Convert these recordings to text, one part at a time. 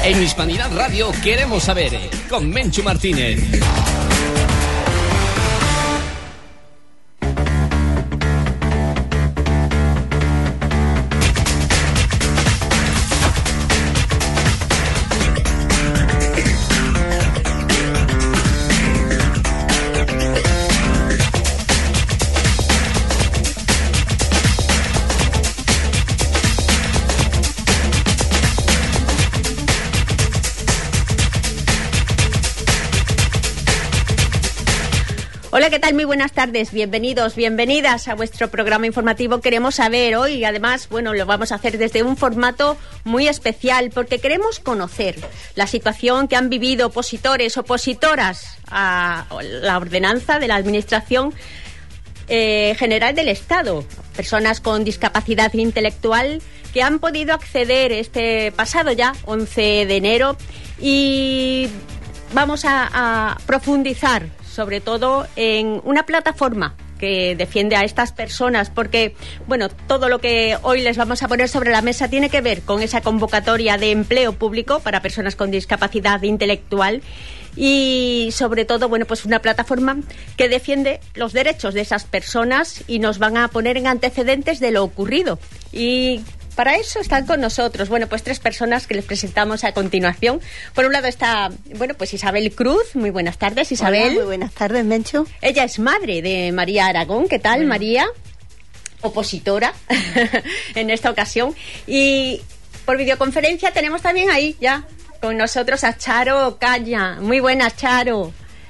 En Hispanidad Radio queremos saber, con Menchu Martínez. Hola, ¿qué tal? Muy buenas tardes. Bienvenidos, bienvenidas a vuestro programa informativo. Queremos saber hoy, además, bueno, lo vamos a hacer desde un formato muy especial porque queremos conocer la situación que han vivido opositores, opositoras a la ordenanza de la Administración General del Estado, personas con discapacidad intelectual que han podido acceder este pasado ya 11 de enero y vamos a profundizar sobre todo en una plataforma que defiende a estas personas, porque, bueno, todo lo que hoy les vamos a poner sobre la mesa tiene que ver con esa convocatoria de empleo público para personas con discapacidad intelectual y, sobre todo, bueno, pues una plataforma que defiende los derechos de esas personas y nos van a poner en antecedentes de lo ocurrido. Y para eso están con nosotros, bueno, pues tres personas que les presentamos a continuación. Por un lado está, bueno, pues Isabel Cruz. Muy buenas tardes, Isabel. Hola, muy buenas tardes, Menchu. Ella es madre de María Aragón. ¿Qué tal, María? Opositora en esta ocasión. Y por videoconferencia tenemos también ahí ya con nosotros a Charo Caña. Muy buenas, Charo.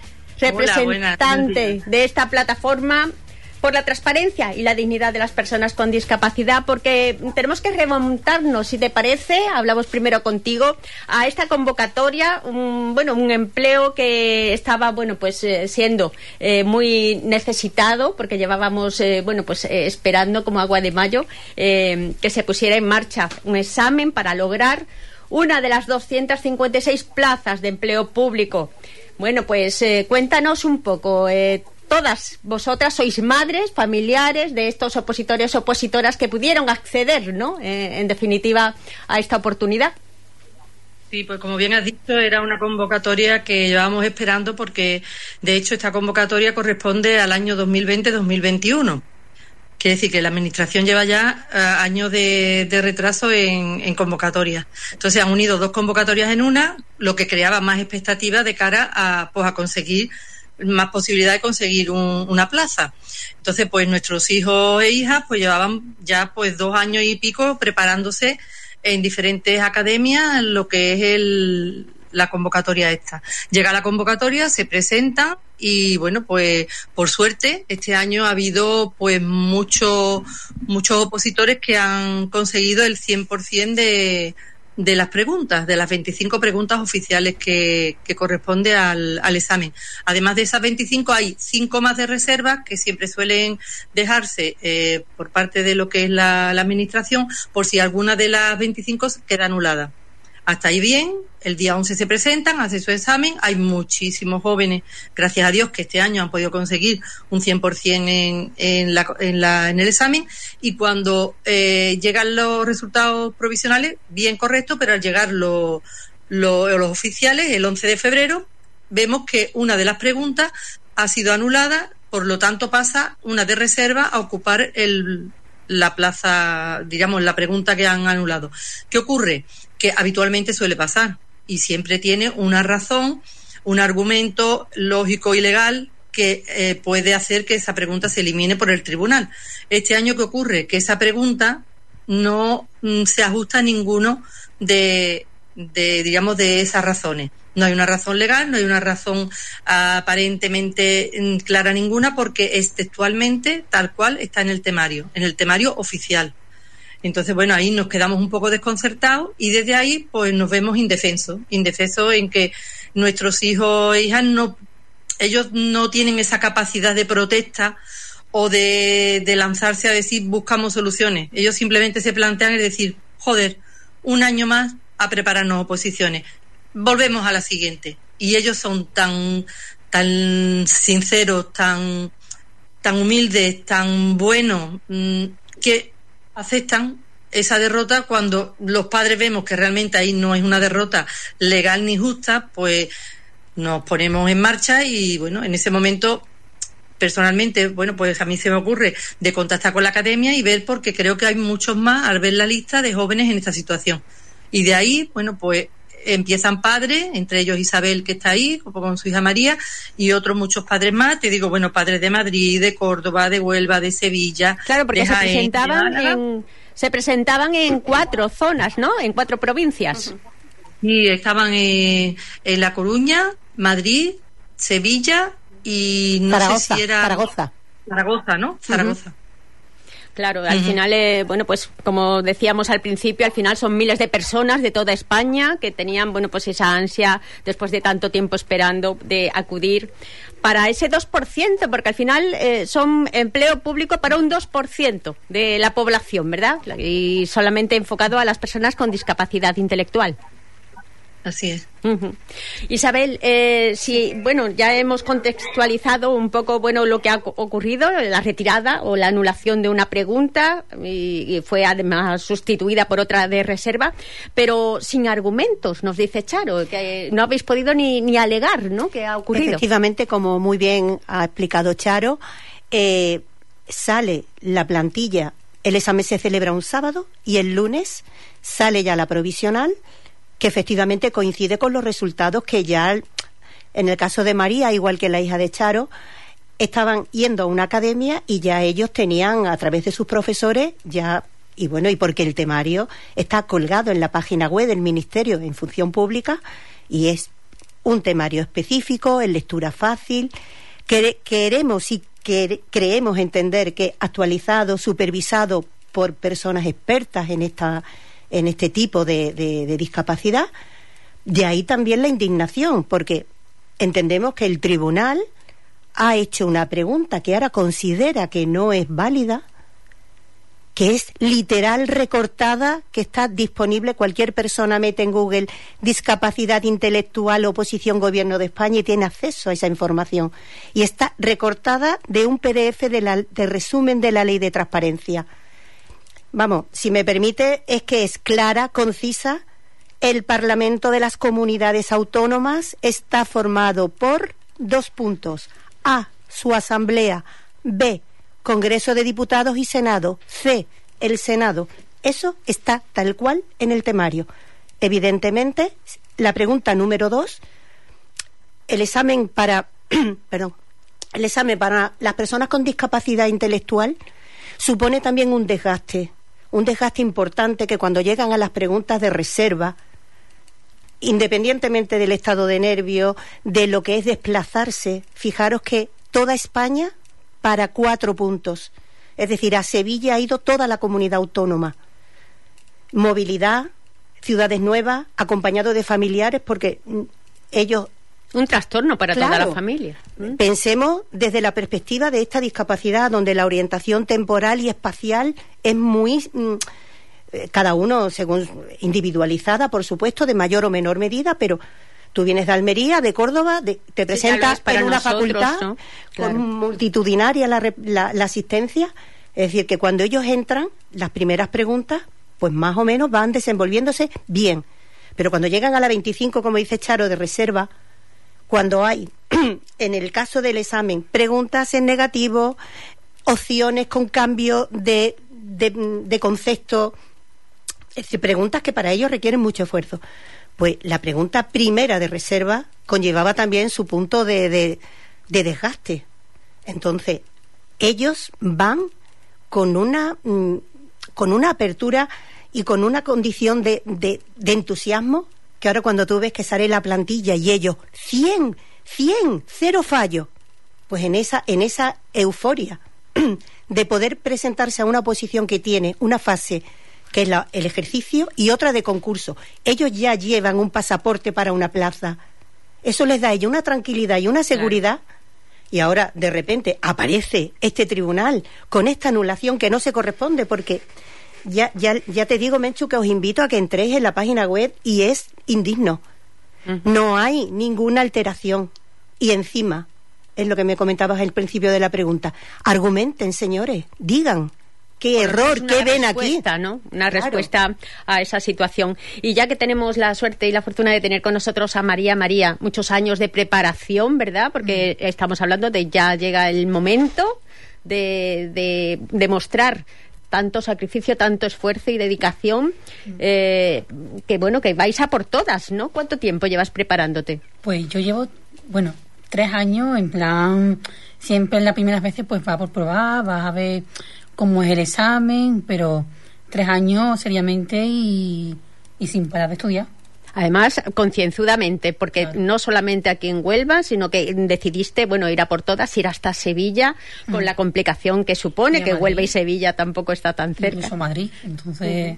Representante de esta plataforma por la transparencia y la dignidad de las personas con discapacidad, porque tenemos que remontarnos, si te parece, hablamos primero contigo, a esta convocatoria, un empleo que estaba, bueno, pues siendo muy necesitado, porque llevábamos, esperando como agua de mayo, que se pusiera en marcha un examen para lograr una de las 256 plazas de empleo público. Bueno, pues cuéntanos un poco. Todas vosotras sois madres, familiares de estos opositores, opositoras que pudieron acceder, ¿no? En definitiva, a esta oportunidad. Sí, pues como bien has dicho, era una convocatoria que llevábamos esperando porque, de hecho, esta convocatoria corresponde al año 2020-2021. Quiere decir que la Administración lleva ya años de retraso en convocatorias. Entonces han unido dos convocatorias en una, lo que creaba más expectativas de cara a conseguir más posibilidad de conseguir una plaza. Entonces, pues nuestros hijos e hijas pues llevaban ya pues 2 años y pico preparándose en diferentes academias lo que es la convocatoria esta. Llega la convocatoria, se presenta y bueno, pues por suerte este año ha habido pues muchos opositores que han conseguido el 100% de las preguntas, de las 25 preguntas oficiales que corresponde al examen. Además de esas 25 hay 5 más de reserva que siempre suelen dejarse por parte de lo que es la Administración por si alguna de las 25 queda anulada. Hasta ahí bien, el día 11 se presentan, hacen su examen, hay muchísimos jóvenes, gracias a Dios, que este año han podido conseguir un 100% en el examen y cuando llegan los resultados provisionales, bien correcto, pero al llegar los oficiales, el 11 de febrero, vemos que una de las preguntas ha sido anulada, por lo tanto pasa una de reserva a ocupar la plaza, digamos, la pregunta que han anulado. ¿Qué ocurre? Que habitualmente suele pasar y siempre tiene una razón, un argumento lógico y legal que puede hacer que esa pregunta se elimine por el tribunal. Este año, ¿qué ocurre? Que esa pregunta no se ajusta a ninguno de esas razones. No hay una razón legal, no hay una razón aparentemente clara ninguna, porque es textualmente tal cual está en el temario oficial. Entonces, bueno, ahí nos quedamos un poco desconcertados y desde ahí pues nos vemos indefensos en que nuestros hijos e hijas ellos no tienen esa capacidad de protesta o de lanzarse a decir buscamos soluciones. Ellos simplemente se plantean decir, joder, un año más a prepararnos oposiciones. Volvemos a la siguiente. Y ellos son tan sinceros, tan humildes, tan buenos, que aceptan esa derrota, cuando los padres vemos que realmente ahí no es una derrota legal ni justa, pues nos ponemos en marcha y bueno, en ese momento personalmente, bueno, pues a mí se me ocurre de contactar con la academia y ver, porque creo que hay muchos más al ver la lista de jóvenes en esta situación. Y de ahí, bueno, pues empiezan padres, entre ellos Isabel, que está ahí, con su hija María, y otros muchos padres más. Te digo, bueno, padres de Madrid, de Córdoba, de Huelva, de Sevilla. Claro, porque de Jaén, se presentaban en 4 zonas, ¿no? En 4 provincias. Y estaban en La Coruña, Madrid, Sevilla y no Zaragoza, sé si era... Zaragoza, ¿no? Zaragoza. Claro, al final, bueno, pues como decíamos al principio, al final son miles de personas de toda España que tenían, bueno, pues esa ansia después de tanto tiempo esperando de acudir para ese 2%, porque al final son empleo público para un 2% de la población, ¿verdad? Y solamente enfocado a las personas con discapacidad intelectual. Así es. Isabel, bueno, ya hemos contextualizado un poco, bueno, lo que ha ocurrido, la retirada o la anulación de una pregunta y fue además sustituida por otra de reserva, pero sin argumentos, nos dice Charo, que no habéis podido ni alegar, ¿no?, qué ha ocurrido. Efectivamente, como muy bien ha explicado Charo, sale la plantilla, el examen se celebra un sábado y el lunes sale ya la provisional, que efectivamente coincide con los resultados que ya, en el caso de María, igual que la hija de Charo, estaban yendo a una academia y ya ellos tenían, a través de sus profesores, ya, y bueno, y porque el temario está colgado en la página web del Ministerio en Función Pública, y es un temario específico, en lectura fácil, queremos y creemos entender que actualizado, supervisado por personas expertas en este tipo de discapacidad. De ahí también la indignación, porque entendemos que el tribunal ha hecho una pregunta que ahora considera que no es válida, que es literal recortada, que está disponible, cualquier persona mete en Google discapacidad intelectual, oposición gobierno de España y tiene acceso a esa información, y está recortada de un PDF de resumen de la ley de transparencia. Vamos, si me permite, es que es clara, concisa. El Parlamento de las Comunidades Autónomas está formado por 2 puntos. A, su Asamblea. B, Congreso de Diputados y Senado. C, el Senado. Eso está tal cual en el temario. Evidentemente, la pregunta número 2, el examen para las personas con discapacidad intelectual supone también un desgaste importante, que cuando llegan a las preguntas de reserva, independientemente del estado de nervio, de lo que es desplazarse, fijaros que toda España para 4 puntos, es decir, a Sevilla ha ido toda la comunidad autónoma. Movilidad, ciudades nuevas, acompañado de familiares, porque ellos... Un trastorno para toda la familia. Pensemos desde la perspectiva de esta discapacidad, donde la orientación temporal y espacial es muy, cada uno según individualizada, por supuesto, de mayor o menor medida, pero tú vienes de Almería, de Córdoba, te presentas en una facultad, ¿no?, con multitudinaria la asistencia. Es decir, que cuando ellos entran, las primeras preguntas, pues más o menos van desenvolviéndose bien. Pero cuando llegan a la 25, como dice Charo, de reserva, cuando hay, en el caso del examen, preguntas en negativo, opciones con cambio de concepto, es decir, preguntas que para ellos requieren mucho esfuerzo, pues la pregunta primera de reserva conllevaba también su punto de desgaste. Entonces, ellos van con una apertura y con una condición de entusiasmo, que ahora cuando tú ves que sale la plantilla y ellos 100, 0 fallo, pues en esa euforia de poder presentarse a una oposición que tiene una fase que es el ejercicio y otra de concurso, ellos ya llevan un pasaporte para una plaza, eso les da a ellos una tranquilidad y una seguridad. Claro. Y ahora de repente aparece este tribunal con esta anulación que no se corresponde, porque ya te digo, Menchu, que os invito a que entréis en la página web y es indigno. No hay ninguna alteración. Y encima, es lo que me comentabas al principio de la pregunta, argumenten, señores, digan qué error, qué ven aquí, ¿no? Una respuesta a esa situación. Y ya que tenemos la suerte y la fortuna de tener con nosotros a María, muchos años de preparación, ¿verdad? Porque estamos hablando de ya llega el momento de demostrar tanto sacrificio, tanto esfuerzo y dedicación, que bueno, que vais a por todas, ¿no? ¿Cuánto tiempo llevas preparándote? Pues yo llevo, 3 años, en plan, siempre en las primeras veces pues va por probar, vas a ver cómo es el examen, pero 3 años seriamente y sin parar de estudiar. Además, concienzudamente, porque claro, no solamente aquí en Huelva, sino que decidiste, ir a por todas, ir hasta Sevilla, con la complicación que supone, que Huelva y Sevilla tampoco está tan cerca. Incluso Madrid. Entonces,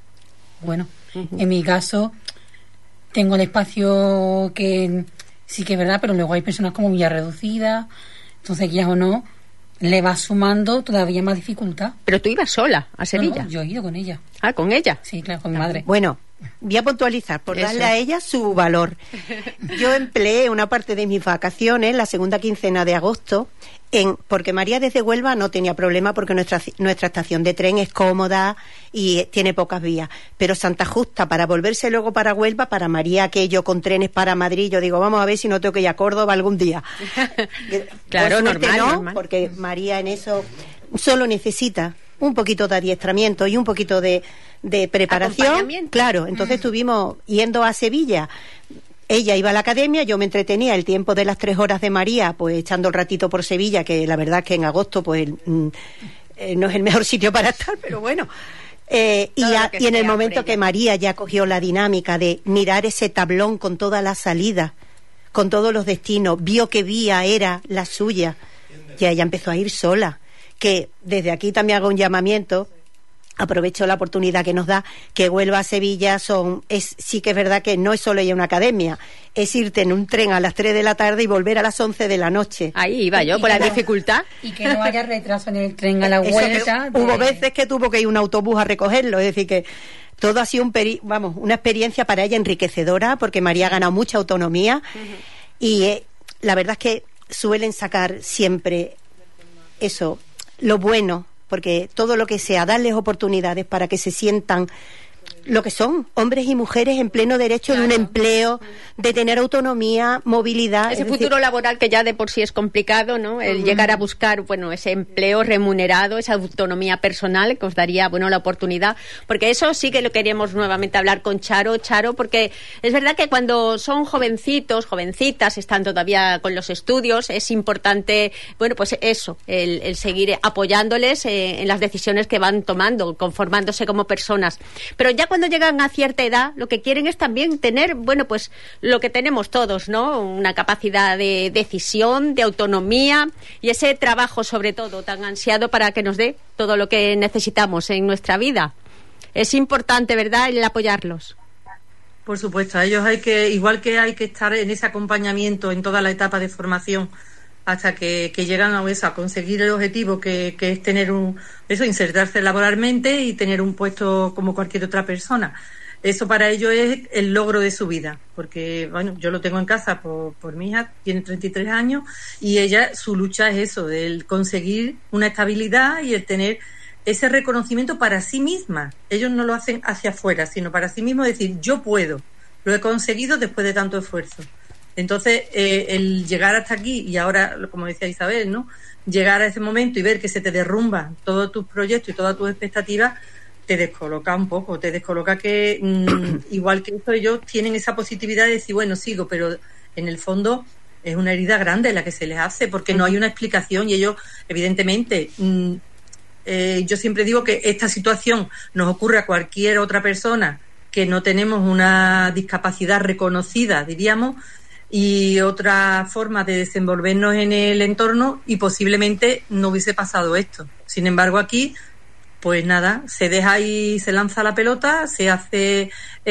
en mi caso, tengo el espacio que sí que es verdad, pero luego hay personas como Villarreducida, entonces, ya o no, le va sumando todavía más dificultad. Pero tú ibas sola a Sevilla. No, yo he ido con ella. Ah, ¿con ella? Sí, claro, con mi madre. Bueno, voy a puntualizar por darle a ella su valor. Yo empleé una parte de mis vacaciones, la segunda quincena de agosto, porque María desde Huelva no tenía problema porque nuestra estación de tren es cómoda y tiene pocas vías. Pero Santa Justa, para volverse luego para Huelva, para María, que yo con trenes para Madrid, yo digo, vamos a ver si no tengo que ir a Córdoba algún día. Claro, normal. Porque María en eso solo necesita un poquito de adiestramiento y un poquito de preparación. Claro, entonces estuvimos yendo a Sevilla. Ella iba a la academia, yo me entretenía el tiempo de las 3 horas de María, pues echando el ratito por Sevilla, que la verdad es que en agosto pues no es el mejor sitio para estar, pero bueno. Y en el momento que María ya cogió la dinámica de mirar ese tablón con todas las salidas, con todos los destinos, vio que vía era la suya, ya ella empezó a ir sola. Que desde aquí también hago un llamamiento, aprovecho la oportunidad que nos da, que Huelva a Sevilla sí que es verdad que no es solo ir a una academia, es irte en un tren a las 3 de la tarde y volver a las 11 de la noche. Ahí iba yo, por la dificultad. Y que no haya retraso en el tren a la vuelta. Hubo veces que tuvo que ir un autobús a recogerlo, es decir que todo ha sido una experiencia para ella enriquecedora, porque María ha ganado mucha autonomía y la verdad es que suelen sacar siempre eso, lo bueno, porque todo lo que sea, darles oportunidades para que se sientan lo que son, hombres y mujeres en pleno derecho de un empleo, de tener autonomía, movilidad. Ese futuro laboral que ya de por sí es complicado, ¿no? El llegar a buscar, ese empleo remunerado, esa autonomía personal que os daría, la oportunidad. Porque eso sí que lo queríamos nuevamente hablar con Charo, porque es verdad que cuando son jovencitos, jovencitas, están todavía con los estudios, es importante, pues eso, el seguir apoyándoles en las decisiones que van tomando, conformándose como personas. Pero ya cuando llegan a cierta edad, lo que quieren es también tener, pues lo que tenemos todos, ¿no? Una capacidad de decisión, de autonomía y ese trabajo, sobre todo, tan ansiado para que nos dé todo lo que necesitamos en nuestra vida. Es importante, ¿verdad?, el apoyarlos. Por supuesto, a ellos igual que hay que estar en ese acompañamiento en toda la etapa de formación hasta que llegan a conseguir el objetivo que es tener insertarse laboralmente y tener un puesto como cualquier otra persona. Eso para ellos es el logro de su vida, porque yo lo tengo en casa por mi hija, tiene 33 años y ella, su lucha es eso, el conseguir una estabilidad y el tener ese reconocimiento para sí misma. Ellos no lo hacen hacia afuera, sino para sí mismos, decir, yo puedo, lo he conseguido después de tanto esfuerzo. Entonces, el llegar hasta aquí y ahora, como decía Isabel, ¿no?, llegar a ese momento y ver que se te derrumban todos tus proyectos y todas tus expectativas, te descoloca un poco, te descoloca que igual que esto, ellos tienen esa positividad de decir, sigo, pero en el fondo es una herida grande la que se les hace porque no hay una explicación y ellos, evidentemente, yo siempre digo que esta situación nos ocurre a cualquier otra persona que no tenemos una discapacidad reconocida, diríamos, y otra forma de desenvolvernos en el entorno y posiblemente no hubiese pasado esto. Sin embargo, aquí, pues nada, se deja y se lanza la pelota, se hace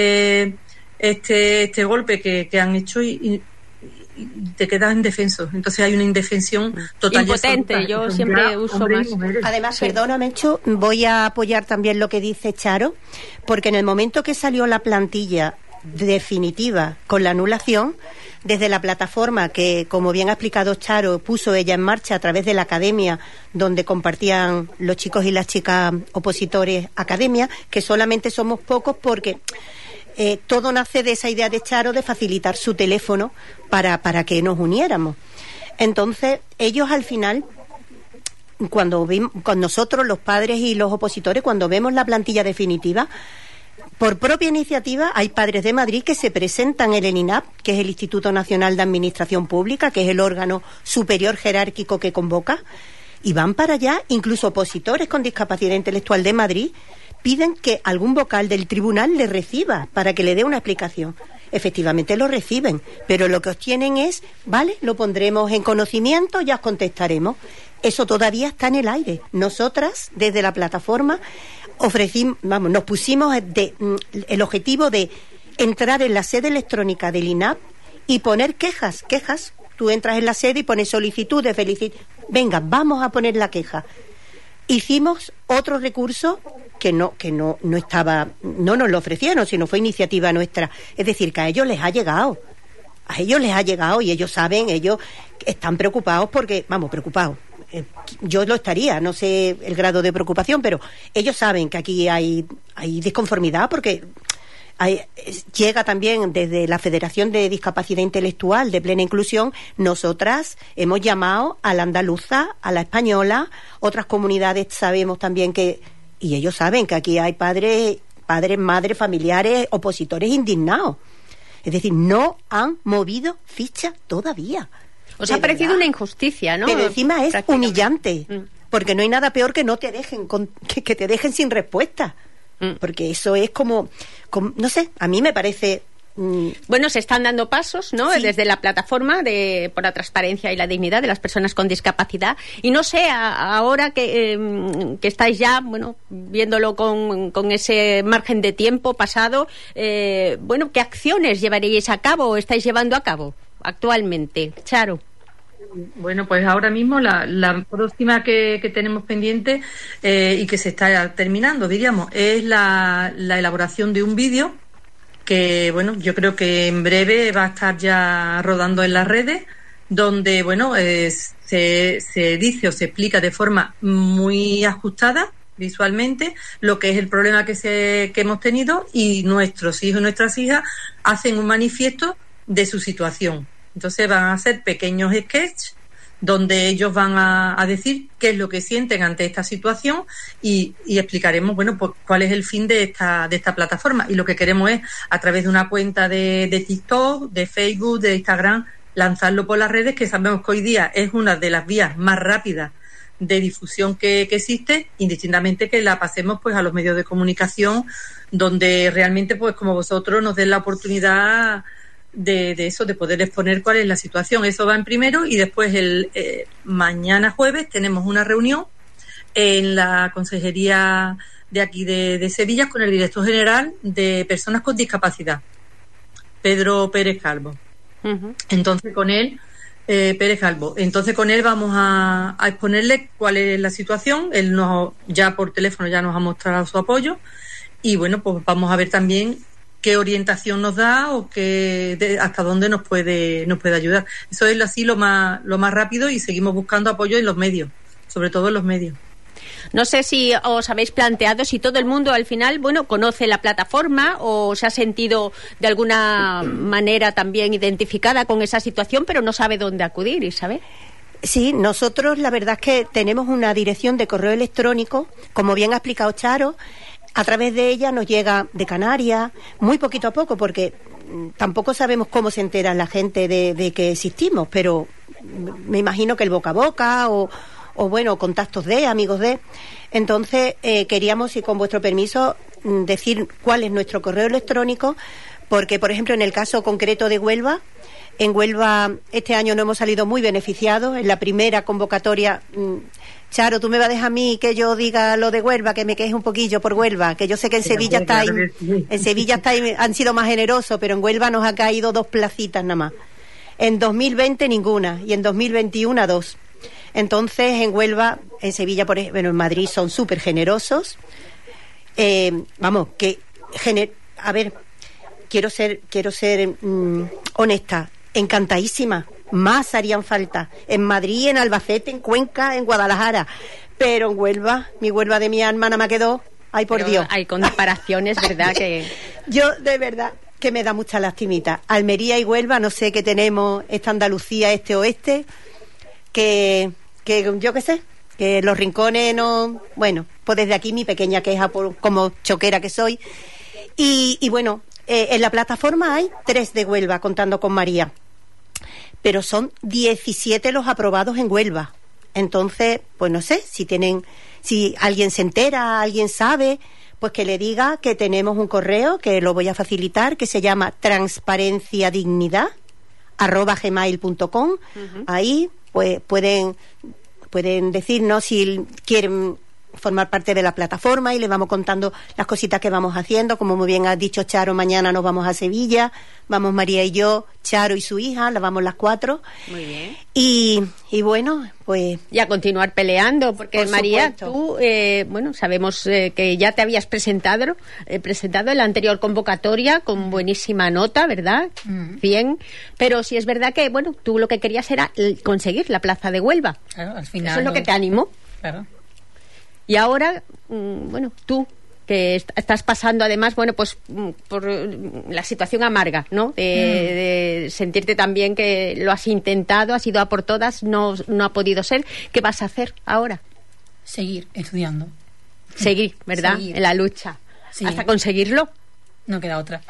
este golpe que han hecho y te quedas indefenso. Entonces hay una indefensión total. Impotente, yo siempre uso más. Además, perdona, Menchu, voy a apoyar también lo que dice Charo, porque en el momento que salió la plantilla definitiva con la anulación, desde la plataforma que, como bien ha explicado Charo, puso ella en marcha a través de la academia, donde compartían los chicos y las chicas opositores academia, que solamente somos pocos porque todo nace de esa idea de Charo de facilitar su teléfono para que nos uniéramos. Entonces, ellos al final, cuando con nosotros, los padres y los opositores, cuando vemos la plantilla definitiva, por propia iniciativa, hay padres de Madrid que se presentan en el INAP, que es el Instituto Nacional de Administración Pública, que es el órgano superior jerárquico que convoca, y van para allá. Incluso opositores con discapacidad intelectual de Madrid piden que algún vocal del tribunal le reciba para que le dé una explicación. Efectivamente lo reciben, pero lo que obtienen es, vale, lo pondremos en conocimiento, ya os contestaremos. Eso todavía está en el aire. Nosotras, desde la plataforma, nos pusimos el objetivo de entrar en la sede electrónica del INAP y poner quejas. Tú entras en la sede y pones solicitudes, venga, vamos a poner la queja. Hicimos otro recurso que no estaba, no nos lo ofrecieron, sino fue iniciativa nuestra. Es decir, que a ellos les ha llegado. Y ellos saben, ellos están preocupados porque, preocupados. Yo lo estaría, no sé el grado de preocupación, pero ellos saben que aquí hay disconformidad porque llega también desde la Federación de Discapacidad Intelectual de Plena Inclusión. Nosotras hemos llamado a la andaluza, a la española, otras comunidades sabemos también y ellos saben que aquí hay padres, madres, familiares, opositores indignados. Es decir, no han movido ficha todavía. Os ha parecido una injusticia, ¿no? Pero encima es humillante, porque no hay nada peor que no te dejen, que te dejen sin respuesta. Porque eso es como, no sé, a mí me parece... Bueno, se están dando pasos, ¿no? Sí. Desde la plataforma por la transparencia y la dignidad de las personas con discapacidad. Y no sé, ahora que estáis ya, viéndolo con ese margen de tiempo pasado, ¿qué acciones llevaríais a cabo o estáis llevando a cabo actualmente? Charo. Bueno, pues ahora mismo la próxima que tenemos pendiente y que se está terminando, diríamos, es la elaboración de un vídeo que, yo creo que en breve va a estar ya rodando en las redes, donde, se dice o se explica de forma muy ajustada visualmente lo que es el problema que hemos tenido, y nuestros hijos y nuestras hijas hacen un manifiesto de su situación. Entonces van a hacer pequeños sketches donde ellos van a decir qué es lo que sienten ante esta situación y explicaremos, pues cuál es el fin de esta plataforma. Y lo que queremos es, a través de una cuenta de TikTok, de Facebook, de Instagram, lanzarlo por las redes, que sabemos que hoy día es una de las vías más rápidas de difusión que existe, indistintamente que la pasemos pues a los medios de comunicación, donde realmente, pues como vosotros, nos den la oportunidad de eso, de poder exponer cuál es la situación. Eso va en primero, y después mañana jueves tenemos una reunión en la consejería de aquí de Sevilla con el director general de personas con discapacidad, Pedro Pérez Calvo. Entonces con él vamos a exponerle cuál es la situación. Él ya por teléfono ya nos ha mostrado su apoyo, y pues vamos a ver también qué orientación nos da o hasta dónde nos puede ayudar. Eso es así lo más rápido, y seguimos buscando apoyo en los medios, sobre todo en los medios. No sé si os habéis planteado si todo el mundo al final, conoce la plataforma o se ha sentido de alguna manera también identificada con esa situación, pero no sabe dónde acudir, Isabel. Sí, nosotros la verdad es que tenemos una dirección de correo electrónico, como bien ha explicado Charo. A través de ella nos llega de Canarias, muy poquito a poco, porque tampoco sabemos cómo se entera la gente de que existimos, pero me imagino que el boca a boca o contactos de amigos de. Entonces queríamos, y con vuestro permiso, decir cuál es nuestro correo electrónico, porque, por ejemplo, en el caso concreto de Huelva, en Huelva este año no hemos salido muy beneficiados. En la primera convocatoria, Charo, tú me vas a dejar a mí que yo diga lo de Huelva, que me queje un poquillo por Huelva, que yo sé que en Sevilla han sido más generosos, pero en Huelva nos ha caído 2 placitas nada más. En 2020 ninguna, y en 2021 2. Entonces en Huelva, en Sevilla, en Madrid son súper generosos. quiero ser honesta, encantadísima. Más harían falta en Madrid, en Albacete, en Cuenca, en Guadalajara, pero en Huelva, mi Huelva de mi alma nada más quedó. Ay, por Dios. Hay comparaciones, ¿verdad? Que yo, de verdad, que me da mucha lastimita. Almería y Huelva, no sé qué tenemos, esta Andalucía, este oeste, que yo qué sé, que los rincones no... Bueno, pues desde aquí mi pequeña queja como choquera que soy. Y bueno, en la plataforma hay 3 de Huelva, contando con María. Pero son 17 los aprobados en Huelva. Entonces, pues no sé, si alguien se entera, alguien sabe, pues que le diga que tenemos un correo, que lo voy a facilitar, que se llama transparenciadignidad@gmail.com. Ahí pues pueden decirnos si quieren formar parte de la plataforma y le vamos contando las cositas que vamos haciendo. Como muy bien has dicho, Charo, mañana nos vamos a Sevilla, vamos María y yo, Charo y su hija, las vamos las 4. Muy bien. Y bueno, pues... Y a continuar peleando, porque Por María, supuesto. tú, bueno, sabemos que ya te habías presentado en la anterior convocatoria con buenísima nota, ¿verdad? Bien, pero sí es verdad que, bueno, tú lo que querías era conseguir la plaza de Huelva. Claro, al final. Eso es lo que te animó. Claro. Y ahora, bueno, tú que estás pasando además, bueno, pues por la situación amarga, ¿no? De sentirte también que lo has intentado, has ido a por todas, no ha podido ser. ¿Qué vas a hacer ahora? Seguir estudiando. Seguir, ¿verdad? Seguir. En la lucha. Sí. Hasta conseguirlo. No queda otra.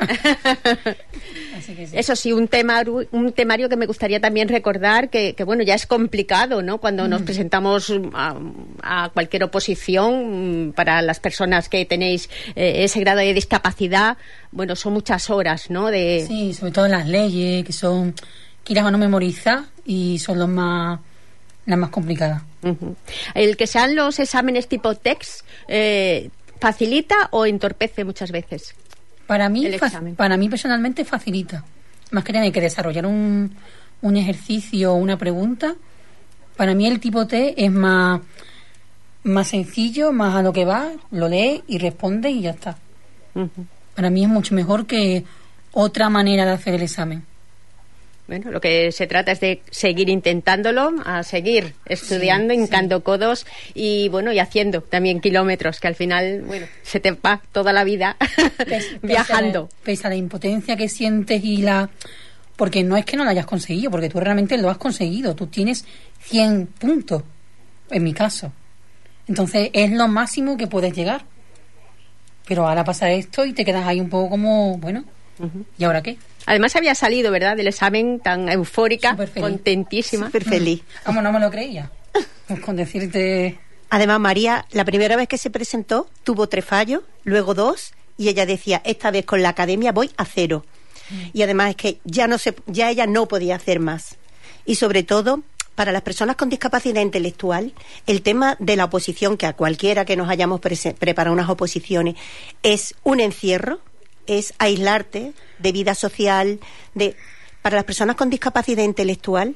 Así que sí. Eso sí, un temario que me gustaría también recordar que bueno, ya es complicado, ¿no? Cuando nos presentamos a cualquier oposición, para las personas que tenéis ese grado de discapacidad, bueno, son muchas horas, ¿no? Sí, sobre todo las leyes, que son, quieras o no, memorizar, y son las más complicadas. El que sean los exámenes tipo TEX, ¿facilita o entorpece muchas veces? Para mí, El examen. para mí personalmente facilita. Más que nada hay que desarrollar un ejercicio o una pregunta. Para mí el tipo T es más sencillo, más a lo que va, lo lee y responde y ya está. Para mí es mucho mejor que otra manera de hacer el examen. Bueno, lo que se trata es de seguir intentándolo, a seguir estudiando, hincando codos y bueno, y haciendo también kilómetros, que al final, bueno, se te va toda la vida viajando. Pese a la impotencia que sientes porque no es que no lo hayas conseguido, porque tú realmente lo has conseguido. Tú tienes 100 puntos, en mi caso. Entonces es lo máximo que puedes llegar. Pero ahora pasa esto y te quedas ahí un poco como, bueno, ¿y ahora qué? Además había salido, ¿verdad?, del examen tan eufórica, contentísima. Súper feliz. Vamos, no me lo creía. Pues con decirte... Además, María, la primera vez que se presentó, tuvo 3 fallos, luego 2, y ella decía, esta vez con la academia voy a 0. Y además es que ya ella no podía hacer más. Y sobre todo, para las personas con discapacidad intelectual, el tema de la oposición, que a cualquiera que nos hayamos preparado unas oposiciones, es un encierro, es aislarte de vida social. Para las personas con discapacidad intelectual,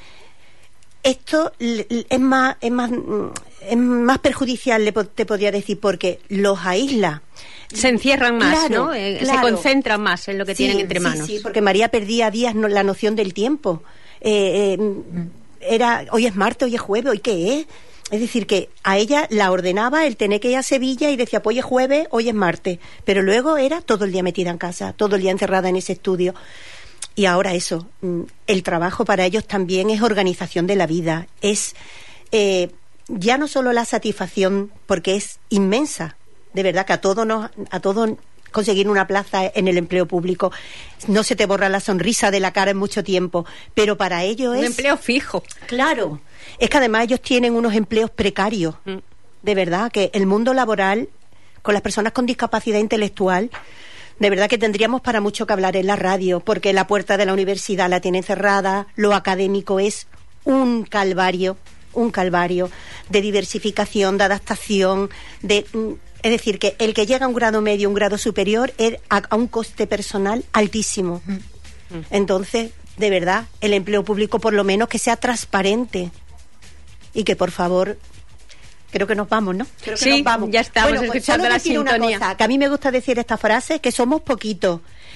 esto es más perjudicial, te podría decir, porque los aísla. Se encierran más, Claro, ¿no? claro. Se concentran más en lo que tienen entre manos. Sí, porque María perdía días la noción del tiempo. Era, hoy es martes, hoy es jueves, ¿hoy qué es? Es decir, que a ella la ordenaba el tener que ir a Sevilla y decía, pues hoy es jueves, hoy es martes. Pero luego era todo el día metida en casa, todo el día encerrada en ese estudio. Y ahora eso, el trabajo para ellos también es organización de la vida. Es ya no solo la satisfacción, porque es inmensa. De verdad que a todos conseguir una plaza en el empleo público, no se te borra la sonrisa de la cara en mucho tiempo, pero para ellos es... Un empleo fijo. Claro, es que además ellos tienen unos empleos precarios. De verdad que el mundo laboral con las personas con discapacidad intelectual, de verdad que tendríamos para mucho que hablar en la radio, porque la puerta de la universidad la tienen cerrada, lo académico es un calvario de diversificación, de adaptación, es decir, que el que llega a un grado medio, un grado superior, es a un coste personal altísimo. Entonces, de verdad, el empleo público por lo menos que sea transparente y que, por favor, creo que nos vamos, ¿no? Creo que sí, nos vamos. Ya estamos pues escuchando solo la decir sintonía. una cosa, que a mí me gusta decir esta frase, que somos poquitos,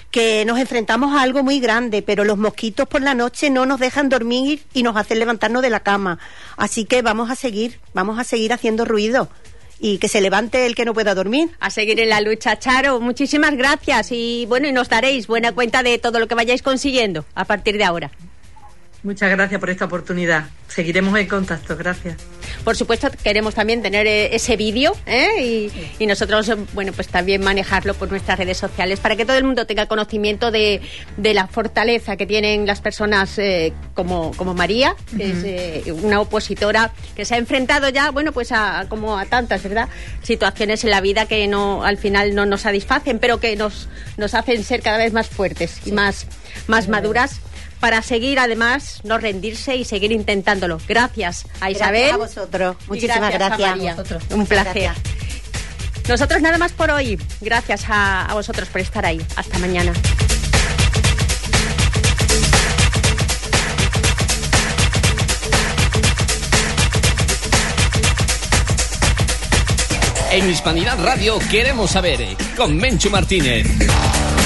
que nos enfrentamos a algo muy grande, pero los mosquitos por la noche no nos dejan dormir y nos hacen levantarnos de la cama. Así que vamos a seguir haciendo ruido. Y que se levante el que no pueda dormir. A seguir en la lucha, Charo. Muchísimas gracias y bueno, y nos daréis buena cuenta de todo lo que vayáis consiguiendo a partir de ahora. Muchas gracias por esta oportunidad. Seguiremos en contacto. Gracias. Por supuesto, queremos también tener ese vídeo y nosotros, bueno, pues también manejarlo por nuestras redes sociales para que todo el mundo tenga conocimiento de la fortaleza que tienen las personas como María, que es una opositora que se ha enfrentado ya, bueno, pues como a tantas, ¿verdad?, situaciones en la vida que no, al final no nos satisfacen, pero que nos hacen ser cada vez más fuertes y más maduras, para seguir, además, no rendirse y seguir intentándolo. Gracias a Isabel. Gracias a vosotros. Muchísimas gracias. A María. Vosotros. Un placer. Nosotros nada más por hoy. Gracias a vosotros por estar ahí. Hasta mañana. En Hispanidad Radio queremos saber, con Menchu Martínez.